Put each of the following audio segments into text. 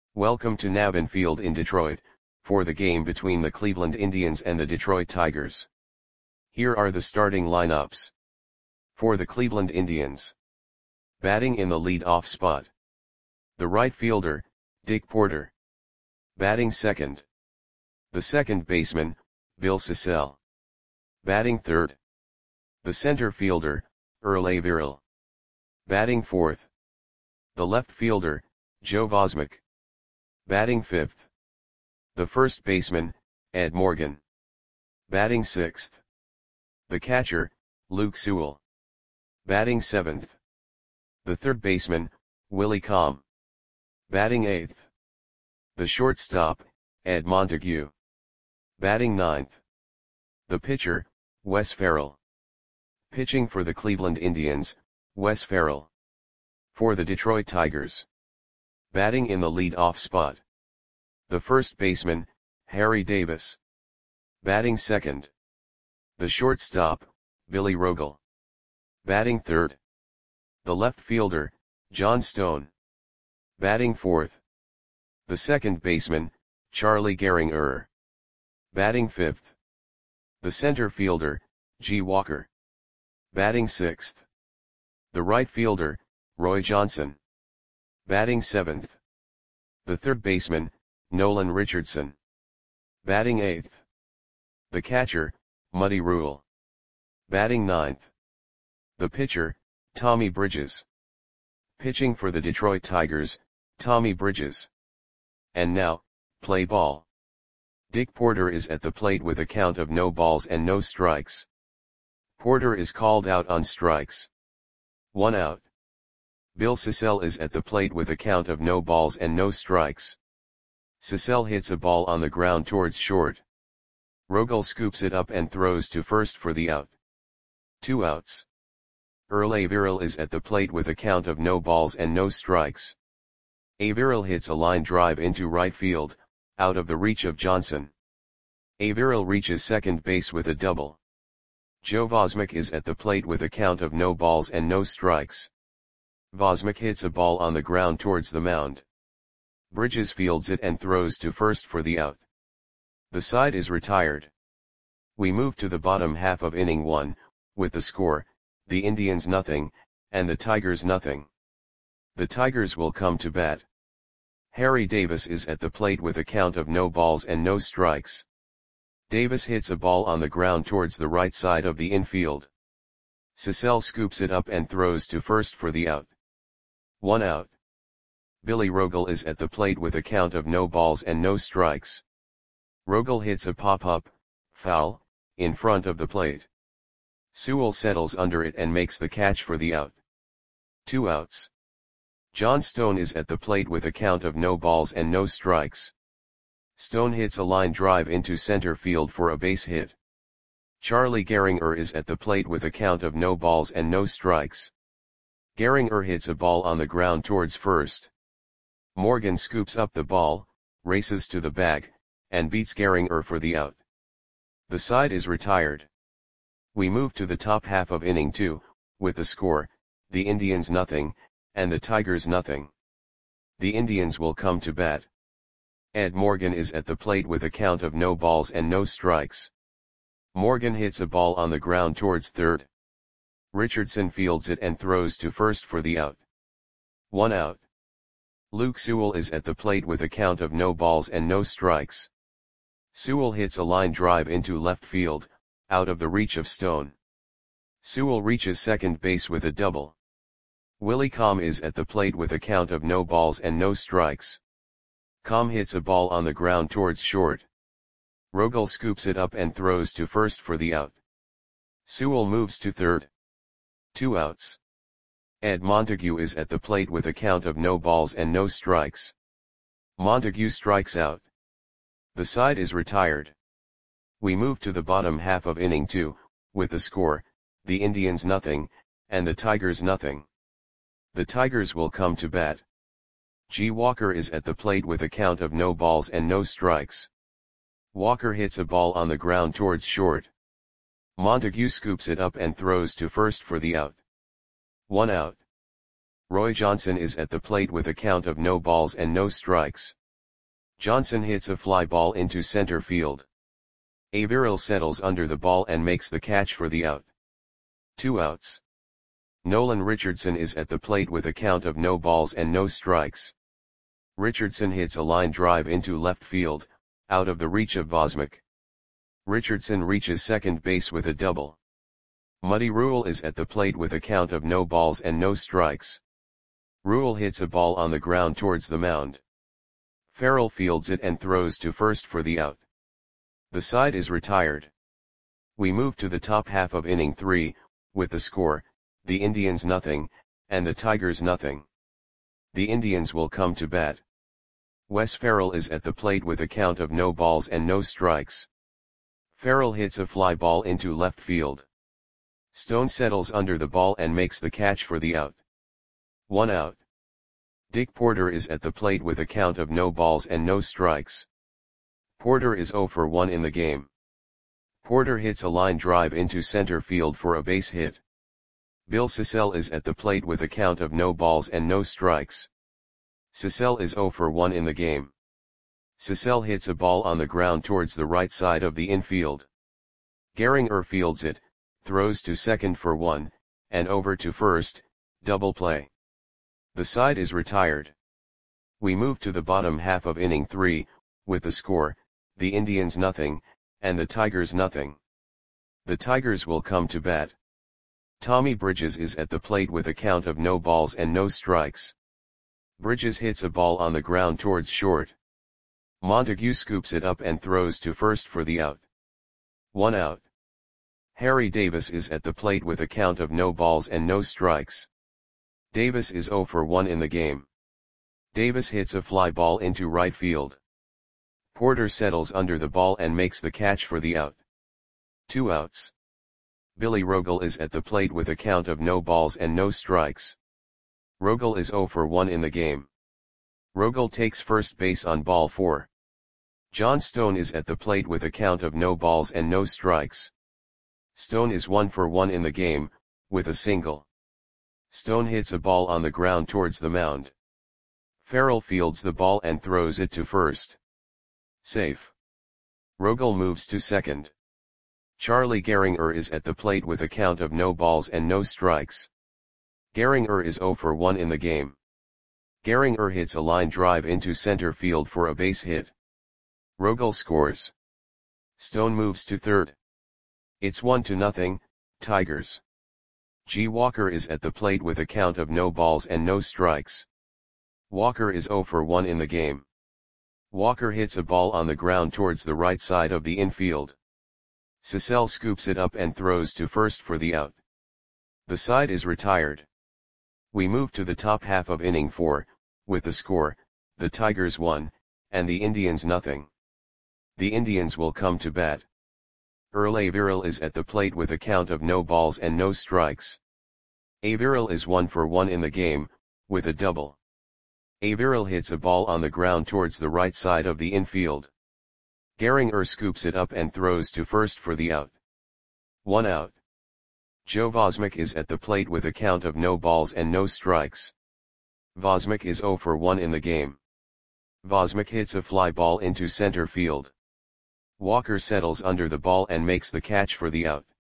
Welcome to Navin Field in Detroit, for the game between the Cleveland Indians and the Detroit Tigers. Here are the starting lineups. For the Cleveland Indians. Batting in the lead-off spot. The right fielder, Dick Porter. Batting second. The second baseman, Bill Sissell. Batting third. The center fielder, Earl Averill. Batting fourth. The left fielder, Joe Vosmek. Batting fifth. The first baseman, Ed Morgan. Batting sixth. The catcher, Luke Sewell. Batting seventh. The third baseman, Willie Comm. Batting eighth. The shortstop, Ed Montague. Batting ninth. The pitcher, Wes Ferrell. Pitching for the Cleveland Indians, Wes Ferrell. For the Detroit Tigers. Batting in the lead-off spot. The first baseman, Harry Davis. Batting second. The shortstop, Billy Rogel. Batting third. The left fielder, John Stone. Batting fourth. The second baseman, Charlie Gehringer. Batting fifth. The center fielder, G. Walker. Batting sixth. The right fielder, Roy Johnson. Batting seventh. The third baseman, Nolan Richardson. Batting eighth. The catcher, Muddy Rule. Batting ninth. The pitcher, Tommy Bridges. Pitching for the Detroit Tigers, Tommy Bridges. And now, play ball. Dick Porter is at the plate with a count of no balls and no strikes. Porter is called out on strikes. 1 out. Bill Sissell is at the plate with a count of no balls and no strikes. Sissell hits a ball on the ground towards short. Rogel scoops it up and throws to first for the out. 2 outs. Earl Averill is at the plate with a count of no balls and no strikes. Averill hits a line drive into right field, out of the reach of Johnson. Averill reaches second base with a double. Joe Vosmek is at the plate with a count of no balls and no strikes. Vosmek hits a ball on the ground towards the mound. Bridges fields it and throws to first for the out. The side is retired. We move to the bottom half of inning 1, with the score, the Indians nothing, and the Tigers nothing. The Tigers will come to bat. Harry Davis is at the plate with a count of no balls and no strikes. Davis hits a ball on the ground towards the right side of the infield. Sissell scoops it up and throws to first for the out. 1 out. Billy Rogel is at the plate with a count of no balls and no strikes. Rogel hits a pop-up, foul, in front of the plate. Sewell settles under it and makes the catch for the out. 2 outs. John Stone is at the plate with a count of no balls and no strikes. Stone hits a line drive into center field for a base hit. Charlie Gehringer is at the plate with a count of no balls and no strikes. Gehringer hits a ball on the ground towards first. Morgan scoops up the ball, races to the bag, and beats Gehringer for the out. The side is retired. We move to the top half of inning 2, with the score, the Indians nothing, and the Tigers nothing. The Indians will come to bat. Ed Morgan is at the plate with a count of no balls and no strikes. Morgan hits a ball on the ground towards third. Richardson fields it and throws to first for the out. 1 out. Luke Sewell is at the plate with a count of no balls and no strikes. Sewell hits a line drive into left field, out of the reach of Stone. Sewell reaches second base with a double. Willie Comm is at the plate with a count of no balls and no strikes. Comm hits a ball on the ground towards short. Rogel scoops it up and throws to first for the out. Sewell moves to third. 2 outs. Ed Montague is at the plate with a count of no balls and no strikes. Montague strikes out. The side is retired. We move to the bottom half of inning 2, with the score, the Indians nothing, and the Tigers nothing. The Tigers will come to bat. G. Walker is at the plate with a count of no balls and no strikes. Walker hits a ball on the ground towards short. Montague scoops it up and throws to first for the out. 1 out. Roy Johnson is at the plate with a count of no balls and no strikes. Johnson hits a fly ball into center field. Averill settles under the ball and makes the catch for the out. 2 outs. Nolan Richardson is at the plate with a count of no balls and no strikes. Richardson hits a line drive into left field, out of the reach of Vosmik. Richardson reaches second base with a double. Muddy Rule is at the plate with a count of no balls and no strikes. Rule hits a ball on the ground towards the mound. Farrell fields it and throws to first for the out. The side is retired. We move to the top half of inning 3, with the score, the Indians nothing, and the Tigers nothing. The Indians will come to bat. Wes Farrell is at the plate with a count of no balls and no strikes. Farrell hits a fly ball into left field. Stone settles under the ball and makes the catch for the out. 1 out. Dick Porter is at the plate with a count of no balls and no strikes. Porter is 0 for 1 in the game. Porter hits a line drive into center field for a base hit. Bill Sissell is at the plate with a count of no balls and no strikes. Sissell is 0 for 1 in the game. Sissell hits a ball on the ground towards the right side of the infield. Gehringer fields it, throws to second for 1, and over to first, double play. The side is retired. We move to the bottom half of inning 3, with the score, the Indians nothing, and the Tigers nothing. The Tigers will come to bat. Tommy Bridges is at the plate with a count of no balls and no strikes. Bridges hits a ball on the ground towards short. Montague scoops it up and throws to first for the out. 1 out. Harry Davis is at the plate with a count of no balls and no strikes. Davis is 0 for 1 in the game. Davis hits a fly ball into right field. Porter settles under the ball and makes the catch for the out. 2 outs. Billy Rogel is at the plate with a count of no balls and no strikes. Rogel is 0 for 1 in the game. Rogel takes first base on ball 4. John Stone is at the plate with a count of no balls and no strikes. Stone is 1 for 1 in the game, with a single. Stone hits a ball on the ground towards the mound. Farrell fields the ball and throws it to first. Safe. Rogel moves to second. Charlie Gehringer is at the plate with a count of no balls and no strikes. Gehringer is 0 for 1 in the game. Gehringer hits a line drive into center field for a base hit. Rogel scores. Stone moves to third. It's 1-0, Tigers. G. Walker is at the plate with a count of no balls and no strikes. Walker is 0 for 1 in the game. Walker hits a ball on the ground towards the right side of the infield. Sissell scoops it up and throws to first for the out. The side is retired. We move to the top half of inning 4, with the score, the Tigers 1, and the Indians nothing. The Indians will come to bat. Earl Averill is at the plate with a count of no balls and no strikes. Averill is 1 for 1 in the game, with a double. Averill hits a ball on the ground towards the right side of the infield. Gehringer scoops it up and throws to first for the out. 1 out. Joe Vosmik is at the plate with a count of no balls and no strikes. Vosmik is 0 for 1 in the game. Vosmik hits a fly ball into center field. Walker settles under the ball and makes the catch for the out.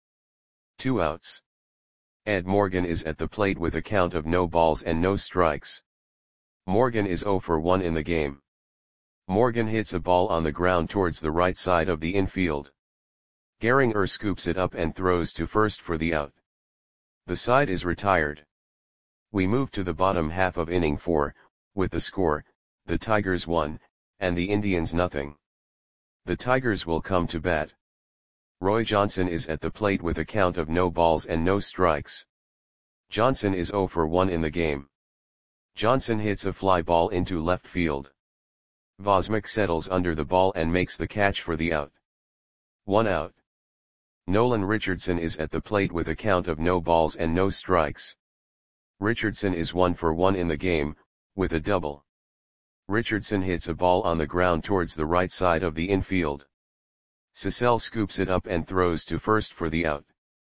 2 outs. Ed Morgan is at the plate with a count of no balls and no strikes. Morgan is 0 for 1 in the game. Morgan hits a ball on the ground towards the right side of the infield. Gehringer scoops it up and throws to first for the out. The side is retired. We move to the bottom half of inning 4, with the score, the Tigers 1, and the Indians nothing. The Tigers will come to bat. Roy Johnson is at the plate with a count of no balls and no strikes. Johnson is 0 for 1 in the game. Johnson hits a fly ball into left field. Vosmik settles under the ball and makes the catch for the out. 1 out. Nolan Richardson is at the plate with a count of no balls and no strikes. Richardson is 1 for 1 in the game, with a double. Richardson hits a ball on the ground towards the right side of the infield. Sissell scoops it up and throws to first for the out.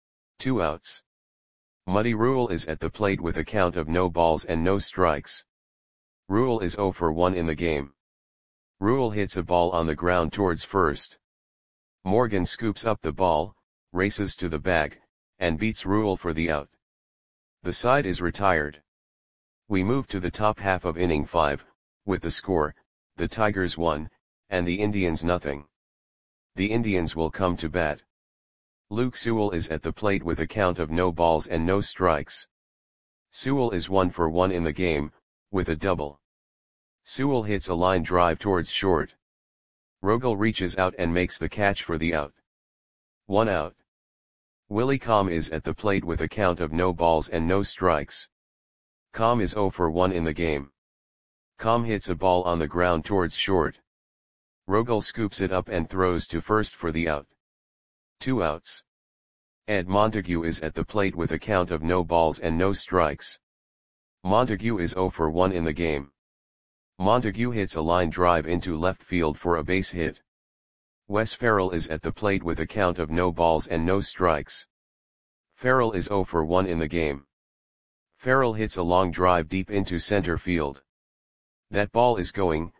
2 outs. Muddy Rule is at the plate with a count of no balls and no strikes. Rule is 0 for 1 in the game. Rule hits a ball on the ground towards first. Morgan scoops up the ball, races to the bag, and beats Rule for the out. The side is retired. We move to the top half of inning 5, with the score, the Tigers 1, and the Indians nothing. The Indians will come to bat. Luke Sewell is at the plate with a count of no balls and no strikes. Sewell is 1 for 1 in the game, with a double. Sewell hits a line drive towards short. Rogel reaches out and makes the catch for the out. 1 out. Willie Comm is at the plate with a count of no balls and no strikes. Comm is 0 for 1 in the game. Comm hits a ball on the ground towards short. Rogel scoops it up and throws to first for the out. 2 outs. Ed Montague is at the plate with a count of no balls and no strikes. Montague is 0 for 1 in the game. Montague hits a line drive into left field for a base hit. Wes Ferrell is at the plate with a count of no balls and no strikes. Ferrell is 0 for 1 in the game. Ferrell hits a long drive deep into center field. That ball is gone.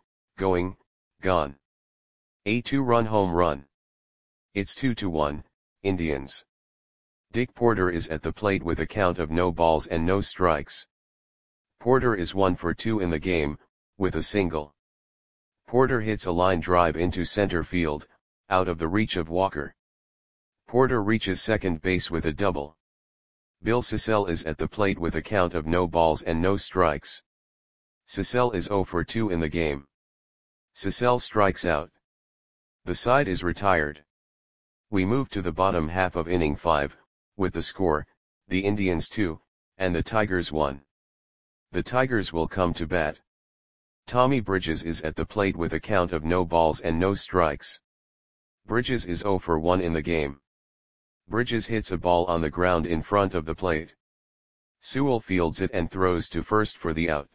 A 2-run home run. It's 2-1, Indians. Dick Porter is at the plate with a count of no balls and no strikes. Porter is 1 for 2 in the game, with a single. Porter hits a line drive into center field, out of the reach of Walker. Porter reaches second base with a double. Bill Sissell is at the plate with a count of no balls and no strikes. Sissell is 0 for 2 in the game. Sissell strikes out. The side is retired. We move to the bottom half of inning 5, with the score, the Indians 2, and the Tigers 1. The Tigers will come to bat. Tommy Bridges is at the plate with a count of no balls and no strikes. Bridges is 0 for 1 in the game. Bridges hits a ball on the ground in front of the plate. Sewell fields it and throws to first for the out.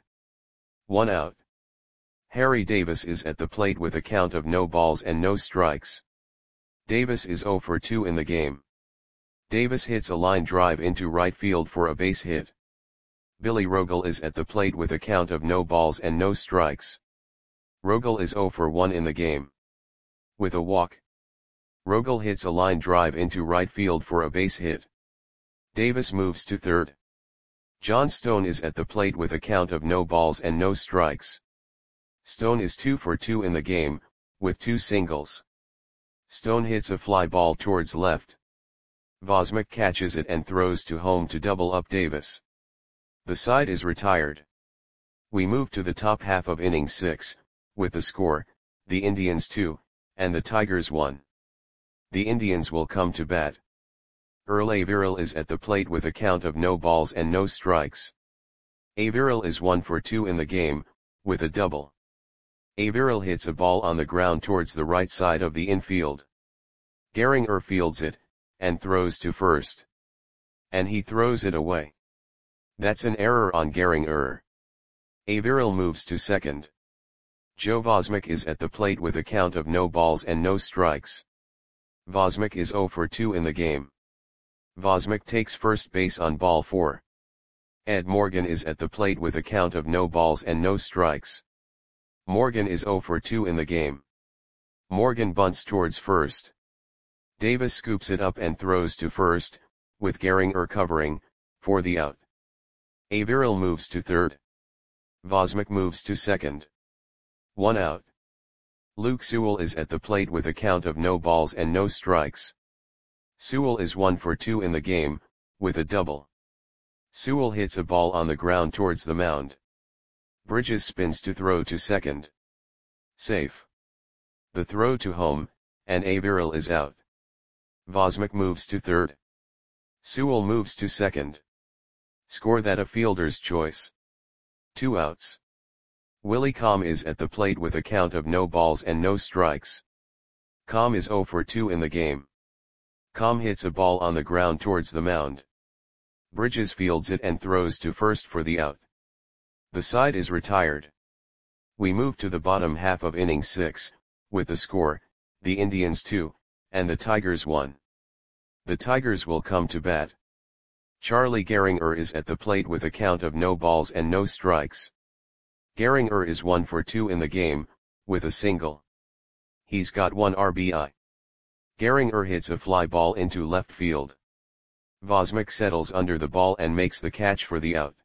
1 out. Harry Davis is at the plate with a count of no balls and no strikes. Davis is 0 for 2 in the game. Davis hits a line drive into right field for a base hit. Billy Rogel is at the plate with a count of no balls and no strikes. Rogel is 0 for 1 in the game. With a walk. Rogel hits a line drive into right field for a base hit. Davis moves to third. John Stone is at the plate with a count of no balls and no strikes. Stone is 2 for 2 in the game, with 2 singles. Stone hits a fly ball towards left. Vosmick catches it and throws to home to double up Davis. The side is retired. We move to the top half of inning 6, with the score, the Indians 2, and the Tigers 1. The Indians will come to bat. Earl Averill is at the plate with a count of no balls and no strikes. Averill is 1 for 2 in the game, with a double. Averill hits a ball on the ground towards the right side of the infield. Gehringer fields it, and throws to first. And he throws it away. That's an error on Gehringer. Averill moves to second. Joe Vosmick is at the plate with a count of no balls and no strikes. Vosmick is 0 for 2 in the game. Vosmick takes first base on ball 4. Ed Morgan is at the plate with a count of no balls and no strikes. Morgan is 0 for 2 in the game. Morgan bunts towards first. Davis scoops it up and throws to first, with Gehringer covering, for the out. Averill moves to third. Vosmick moves to second. 1 out. Luke Sewell is at the plate with a count of no balls and no strikes. Sewell is 1 for 2 in the game, with a double. Sewell hits a ball on the ground towards the mound. Bridges spins to throw to second. Safe. The throw to home, and Averill is out. Vosmick moves to third. Sewell moves to second. Score that a fielder's choice. 2 outs. Willie Comm is at the plate with a count of no balls and no strikes. Comm is 0 for 2 in the game. Comm hits a ball on the ground towards the mound. Bridges fields it and throws to first for the out. The side is retired. We move to the bottom half of inning 6, with the score, the Indians 2, and the Tigers 1. The Tigers will come to bat. Charlie Gehringer is at the plate with a count of no balls and no strikes. Gehringer is 1 for 2 in the game, with a single. He's got 1 RBI. Gehringer hits a fly ball into left field. Vosmik settles under the ball and makes the catch for the out.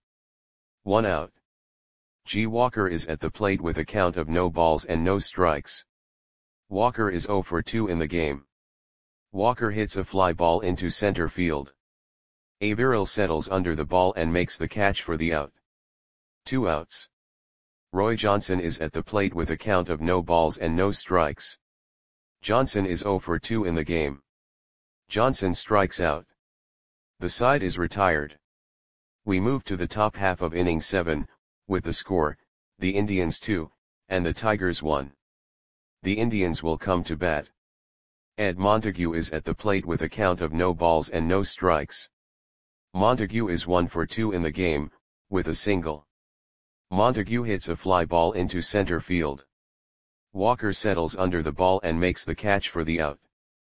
1 out. G. Walker is at the plate with a count of no balls and no strikes. Walker is 0 for 2 in the game. Walker hits a fly ball into center field. Averill settles under the ball and makes the catch for the out. 2 outs. Roy Johnson is at the plate with a count of no balls and no strikes. Johnson is 0 for 2 in the game. Johnson strikes out. The side is retired. We move to the top half of inning 7, with the score, the Indians 2, and the Tigers 1. The Indians will come to bat. Ed Montague is at the plate with a count of no balls and no strikes. Montague is 1 for 2 in the game, with a single. Montague hits a fly ball into center field. Walker settles under the ball and makes the catch for the out.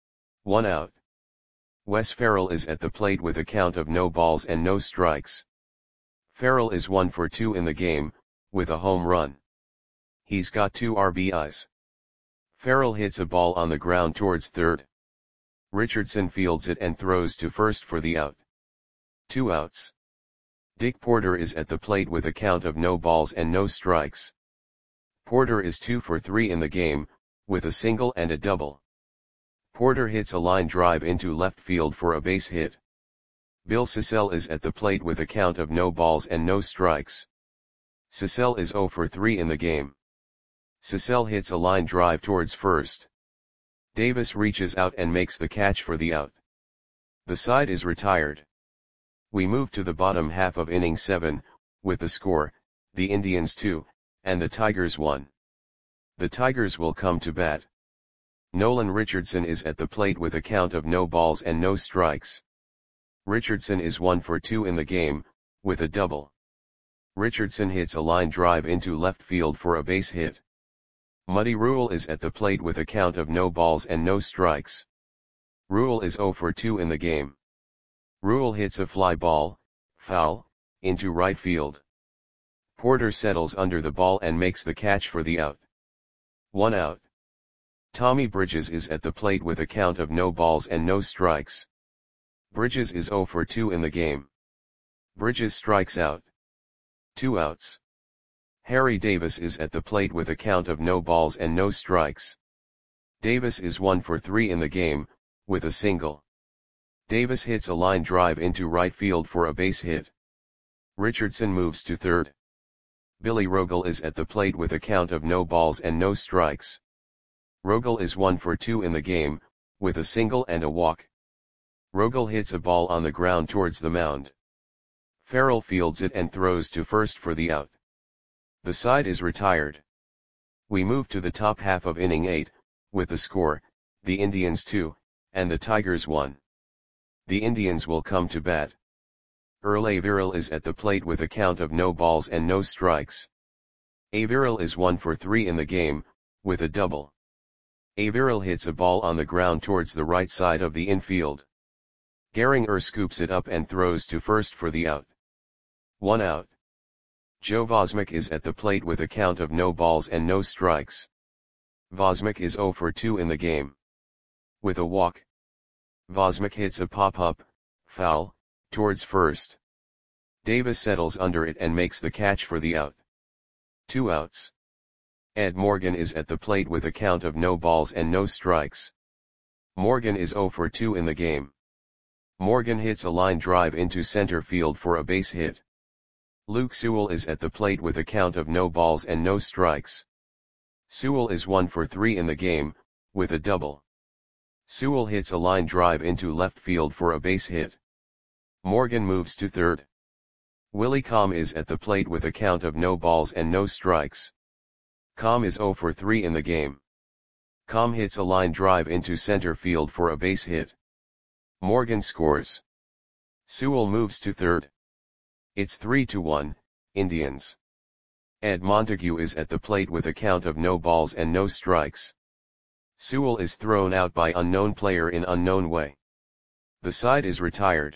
1 out. Wes Ferrell is at the plate with a count of no balls and no strikes. Ferrell is 1 for 2 in the game, with a home run. He's got 2 RBIs. Ferrell hits a ball on the ground towards third. Richardson fields it and throws to first for the out. 2 outs. Dick Porter is at the plate with a count of no balls and no strikes. Porter is 2 for 3 in the game, with a single and a double. Porter hits a line drive into left field for a base hit. Bill Sissell is at the plate with a count of no balls and no strikes. Sissell is 0 for 3 in the game. Sissell hits a line drive towards first. Davis reaches out and makes the catch for the out. The side is retired. We move to the bottom half of inning 7, with the score, the Indians 2, and the Tigers 1. The Tigers will come to bat. Nolan Richardson is at the plate with a count of no balls and no strikes. Richardson is 1 for 2 in the game, with a double. Richardson hits a line drive into left field for a base hit. Muddy Rule is at the plate with a count of no balls and no strikes. Rule is 0 for 2 in the game. Rule hits a fly ball, foul, into right field. Porter settles under the ball and makes the catch for the out. 1 out. Tommy Bridges is at the plate with a count of no balls and no strikes. Bridges is 0 for 2 in the game. Bridges strikes out. 2 outs. Harry Davis is at the plate with a count of no balls and no strikes. Davis is 1 for 3 in the game, with a single. Davis hits a line drive into right field for a base hit. Richardson moves to third. Billy Rogel is at the plate with a count of no balls and no strikes. Rogel is 1 for 2 in the game, with a single and a walk. Rogel hits a ball on the ground towards the mound. Ferrell fields it and throws to first for the out. The side is retired. We move to the top half of inning 8, with the score, the Indians 2, and the Tigers 1. The Indians will come to bat. Earl Averill is at the plate with a count of no balls and no strikes. Averill is 1 for 3 in the game, with a double. Averill hits a ball on the ground towards the right side of the infield. Gehringer scoops it up and throws to first for the out. 1 out. Joe Vosmik is at the plate with a count of no balls and no strikes. Vosmik is 0 for 2 in the game. With a walk. Vosmik hits a pop-up, foul, towards first. Davis settles under it and makes the catch for the out. 2 outs. Ed Morgan is at the plate with a count of no balls and no strikes. Morgan is 0 for 2 in the game. Morgan hits a line drive into center field for a base hit. Luke Sewell is at the plate with a count of no balls and no strikes. Sewell is 1 for 3 in the game, with a double. Sewell hits a line drive into left field for a base hit. Morgan moves to third. Willie Comm is at the plate with a count of no balls and no strikes. Comm is 0 for 3 in the game. Comm hits a line drive into center field for a base hit. Morgan scores. Sewell moves to third. It's 3-1, Indians. Ed Montague is at the plate with a count of no balls and no strikes. Sewell is thrown out by unknown player in unknown way. The side is retired.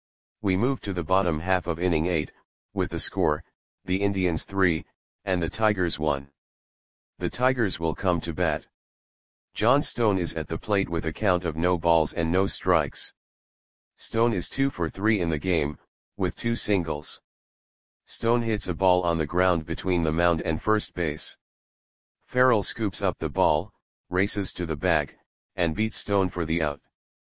We move to the bottom half of inning 8, with the score, the Indians 3, and the Tigers 1. The Tigers will come to bat. John Stone is at the plate with a count of no balls and no strikes. Stone is 2 for 3 in the game, with 2 singles. Stone hits a ball on the ground between the mound and first base. Farrell scoops up the ball, races to the bag, and beats Stone for the out.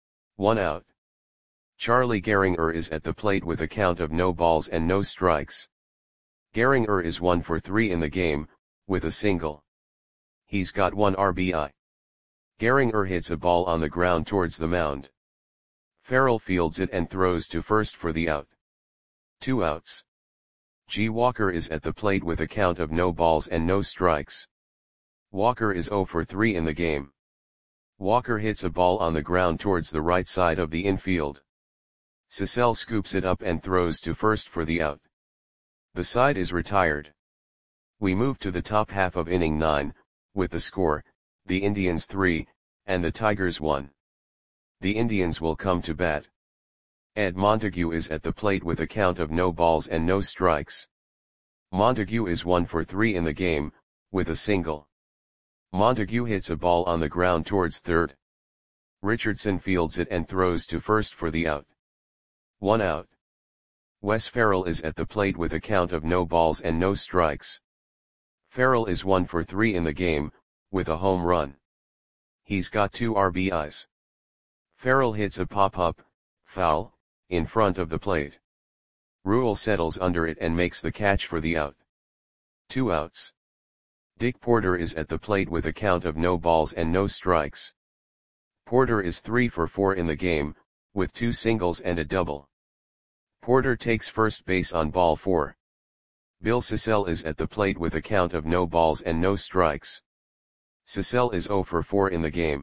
1 out. Charlie Gehringer is at the plate with a count of no balls and no strikes. Gehringer is 1 for 3 in the game, with a single. He's got 1 RBI. Gehringer hits a ball on the ground towards the mound. Farrell fields it and throws to first for the out. 2 outs. G. Walker is at the plate with a count of no balls and no strikes. Walker is 0 for 3 in the game. Walker hits a ball on the ground towards the right side of the infield. Cecil scoops it up and throws to first for the out. The side is retired. We move to the top half of inning 9, with the score, the Indians 3, and the Tigers 1. The Indians will come to bat. Ed Montague is at the plate with a count of no balls and no strikes. Montague is 1 for 3 in the game, with a single. Montague hits a ball on the ground towards third. Richardson fields it and throws to first for the out. 1 out. Wes Farrell is at the plate with a count of no balls and no strikes. Farrell is 1 for 3 in the game, with a home run. He's got 2 RBIs. Farrell hits a pop-up, foul, in front of the plate. Rule settles under it and makes the catch for the out. 2 outs. Dick Porter is at the plate with a count of no balls and no strikes. Porter is 3 for 4 in the game, with 2 singles and a double. Porter takes first base on ball 4. Bill Cecil is at the plate with a count of no balls and no strikes. Cecil is 0 for 4 in the game.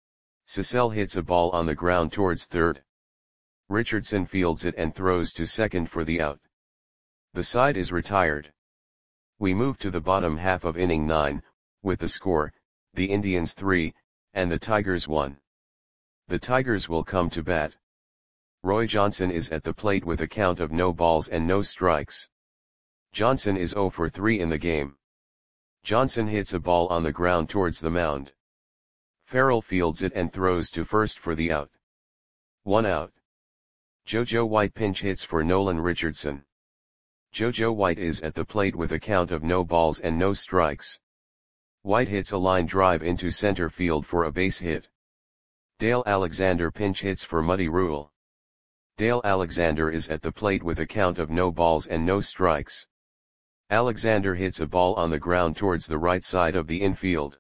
Cecil hits a ball on the ground towards third. Richardson fields it and throws to second for the out. The side is retired. We move to the bottom half of inning 9, with the score, the Indians 3, and the Tigers 1. The Tigers will come to bat. Roy Johnson is at the plate with a count of no balls and no strikes. Johnson is 0 for 3 in the game. Johnson hits a ball on the ground towards the mound. Farrell fields it and throws to first for the out. 1 out. JoJo White pinch hits for Nolan Richardson. JoJo White is at the plate with a count of no balls and no strikes. White hits a line drive into center field for a base hit. Dale Alexander pinch hits for Muddy Rule. Dale Alexander is at the plate with a count of no balls and no strikes. Alexander hits a ball on the ground towards the right side of the infield.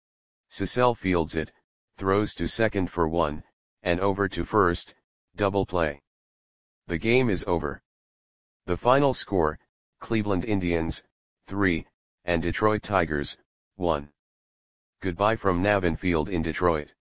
Cecil fields it, throws to second for 1, and over to first, double play. The game is over. The final score, Cleveland Indians, 3, and Detroit Tigers, 1. Goodbye from Navin Field in Detroit.